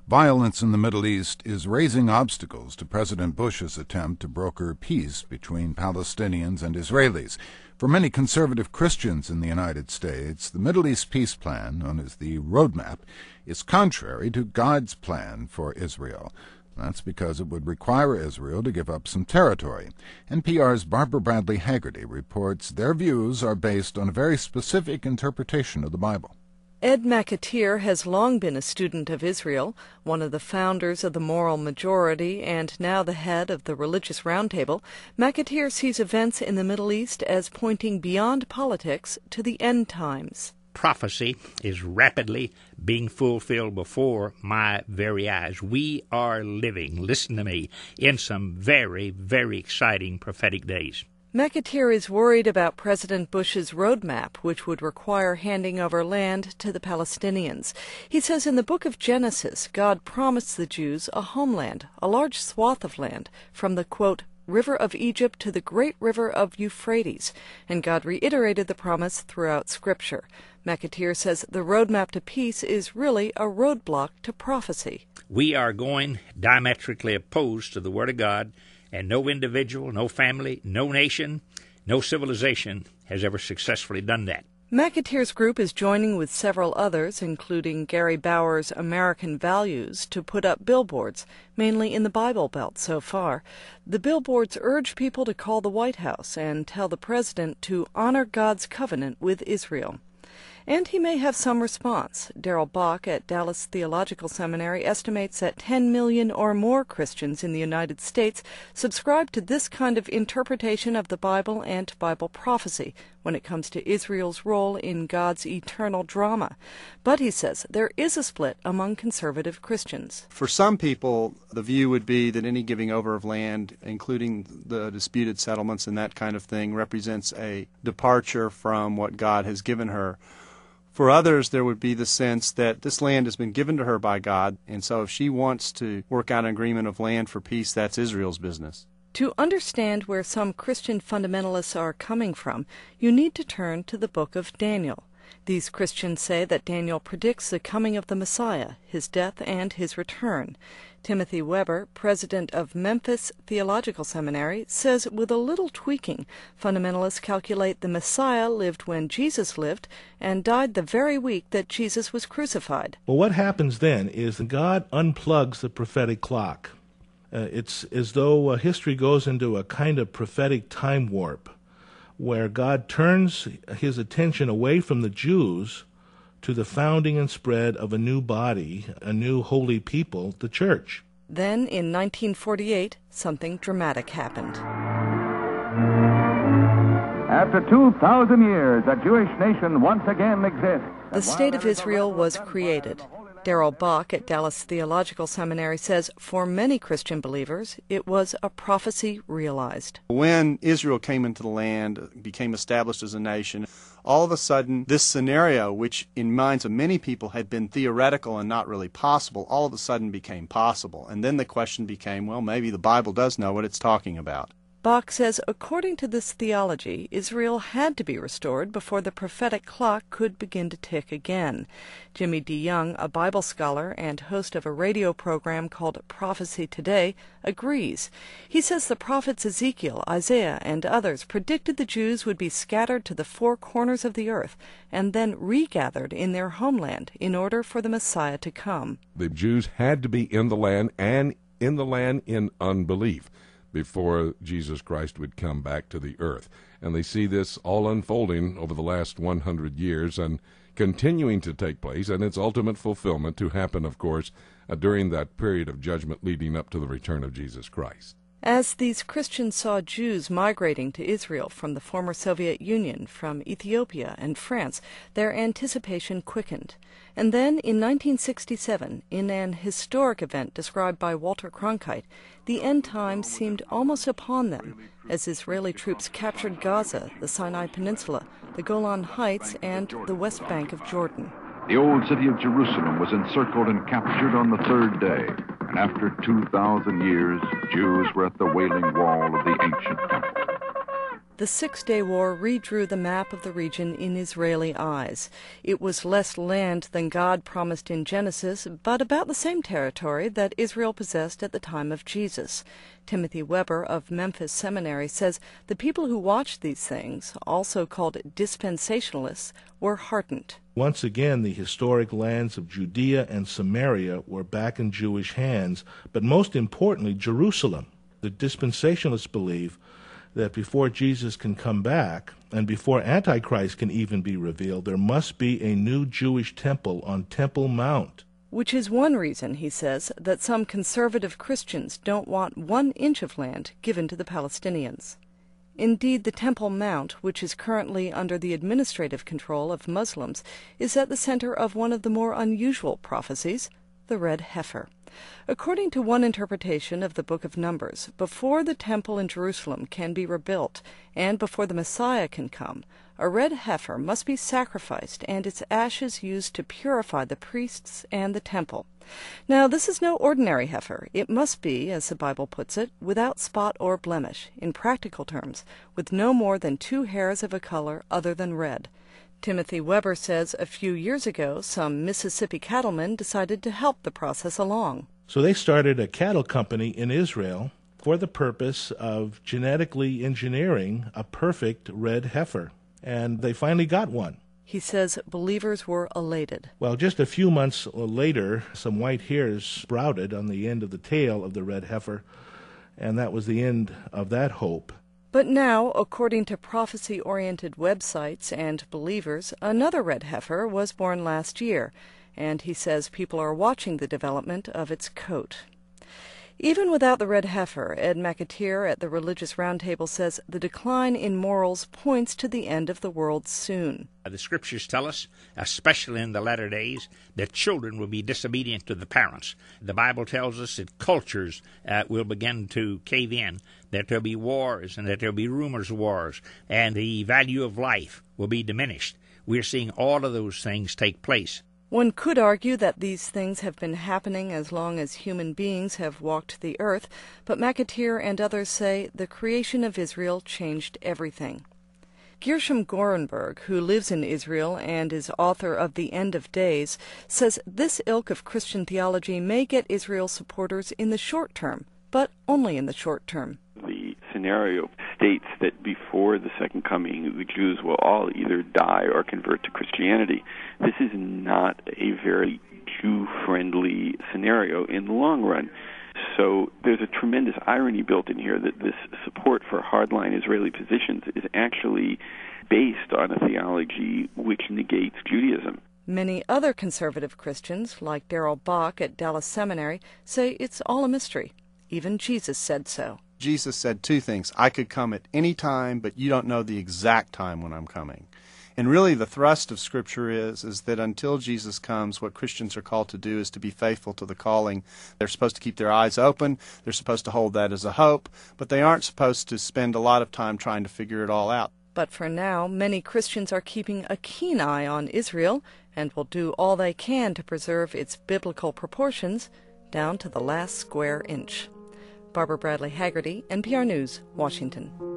Violence in the Middle East is raising obstacles to President Bush's attempt to broker peace between Palestinians and Israelis. For many conservative Christians in the United States, the Middle East peace plan, known as the Roadmap, is contrary to God's plan for Israel. That's because it would require Israel to give up some territory. NPR's Barbara Bradley Haggerty reports their views are based on a very specific interpretation of the Bible. Ed McAteer has long been a student of Israel, one of the founders of the Moral Majority and now the head of the Religious Roundtable. McAteer sees events in the Middle East as pointing beyond politics to the end times. Prophecy is rapidly being fulfilled before my very eyes. We are living, listen to me, in some very, very exciting prophetic days. McAteer is worried about President Bush's roadmap, which would require handing over land to the Palestinians. He says in the book of Genesis, God promised the Jews a homeland, a large swath of land, from the, quote, river of Egypt to the great river of Euphrates, and God reiterated the promise throughout Scripture. McAteer says the roadmap to peace is really a roadblock to prophecy. We are going diametrically opposed to the Word of God, and no individual, no family, no nation, no civilization has ever successfully done that. McAteer's group is joining with several others, including Gary Bauer's American Values, to put up billboards, mainly in the Bible Belt so far. The billboards urge people to call the White House and tell the president to honor God's covenant with Israel. And he may have some response. Darrell Bock at Dallas Theological Seminary estimates that 10 million or more Christians in the United States subscribe to this kind of interpretation of the Bible and Bible prophecy when it comes to Israel's role in God's eternal drama. But he says there is a split among conservative Christians. For some people, the view would be that any giving over of land, including the disputed settlements and that kind of thing, represents a departure from what God has given her. For others, there would be the sense that this land has been given to her by God, and so if she wants to work out an agreement of land for peace, that's Israel's business. To understand where some Christian fundamentalists are coming from, you need to turn to the book of Daniel. These Christians say that Daniel predicts the coming of the Messiah, his death, and his return. Timothy Weber, president of Memphis Theological Seminary, says with a little tweaking, fundamentalists calculate the Messiah lived when Jesus lived and died the very week that Jesus was crucified. Well, what happens then is that God unplugs the prophetic clock. It's as though history goes into a kind of prophetic time warp, where God turns his attention away from the Jews to the founding and spread of a new body, a new holy people, the church. Then, in 1948, something dramatic happened. After 2,000 years, a Jewish nation once again exists. The State of Israel was created. Darrell Bock at Dallas Theological Seminary says for many Christian believers, it was a prophecy realized. When Israel came into the land, became established as a nation, all of a sudden this scenario, which in minds of many people had been theoretical and not really possible, all of a sudden became possible. And then the question became, well, maybe the Bible does know what it's talking about. Bock says according to this theology, Israel had to be restored before the prophetic clock could begin to tick again. Jimmy DeYoung, a Bible scholar and host of a radio program called Prophecy Today, agrees. He says the prophets Ezekiel, Isaiah, and others predicted the Jews would be scattered to the four corners of the earth and then regathered in their homeland in order for the Messiah to come. The Jews had to be in the land and in the land in unbelief before Jesus Christ would come back to the earth. And they see this all unfolding over the last 100 years and continuing to take place, and its ultimate fulfillment to happen, of course, during that period of judgment leading up to the return of Jesus Christ. As these Christians saw Jews migrating to Israel from the former Soviet Union, from Ethiopia and France, their anticipation quickened. And then, in 1967, in an historic event described by Walter Cronkite, the end times seemed almost upon them, as Israeli troops captured Gaza, the Sinai Peninsula, the Golan Heights, and the West Bank of Jordan. The old city of Jerusalem was encircled and captured on the third day, and after 2,000 years, Jews were at the Wailing Wall of the ancient temple. The Six-Day War redrew the map of the region in Israeli eyes. It was less land than God promised in Genesis, but about the same territory that Israel possessed at the time of Jesus. Timothy Weber of Memphis Seminary says the people who watched these things, also called dispensationalists, were heartened. Once again, the historic lands of Judea and Samaria were back in Jewish hands, but most importantly, Jerusalem. The dispensationalists believe that before Jesus can come back, and before Antichrist can even be revealed, there must be a new Jewish temple on Temple Mount. Which is one reason, he says, that some conservative Christians don't want 1 inch of land given to the Palestinians. Indeed, the Temple Mount, which is currently under the administrative control of Muslims, is at the center of one of the more unusual prophecies, the red heifer. According to one interpretation of the Book of Numbers, before the temple in Jerusalem can be rebuilt, and before the Messiah can come, a red heifer must be sacrificed and its ashes used to purify the priests and the temple. Now, this is no ordinary heifer. It must be, as the Bible puts it, without spot or blemish, in practical terms, with no more than 2 hairs of a color other than red. Timothy Weber says a few years ago some Mississippi cattlemen decided to help the process along. So they started a cattle company in Israel for the purpose of genetically engineering a perfect red heifer. And they finally got one. He says believers were elated. Well, just a few months later, some white hairs sprouted on the end of the tail of the red heifer, and that was the end of that hope. But now, according to prophecy-oriented websites and believers, another red heifer was born last year, and he says people are watching the development of its coat. Even without the red heifer, Ed McAteer at the Religious Roundtable says the decline in morals points to the end of the world soon. The scriptures tell us, especially in the latter days, that children will be disobedient to the parents. The Bible tells us that cultures will begin to cave in, that there'll be wars and that there'll be rumors of wars, and the value of life will be diminished. We're seeing all of those things take place. One could argue that these things have been happening as long as human beings have walked the earth, but McAteer and others say the creation of Israel changed everything. Gershom Gorenberg, who lives in Israel and is author of The End of Days, says this ilk of Christian theology may get Israel supporters in the short term, but only in the short term. The scenario states that before the second coming, the Jews will all either die or convert to Christianity. This is not a very Jew-friendly scenario in the long run. So there's a tremendous irony built in here that this support for hardline Israeli positions is actually based on a theology which negates Judaism. Many other conservative Christians, like Darrell Bach at Dallas Seminary, say it's all a mystery. Even Jesus said so. Jesus said 2 things. I could come at any time, but you don't know the exact time when I'm coming. And really the thrust of Scripture is that until Jesus comes, what Christians are called to do is to be faithful to the calling. They're supposed to keep their eyes open. They're supposed to hold that as a hope. But they aren't supposed to spend a lot of time trying to figure it all out. But for now, many Christians are keeping a keen eye on Israel and will do all they can to preserve its biblical proportions down to the last square inch. Barbara Bradley Haggerty, NPR News, Washington.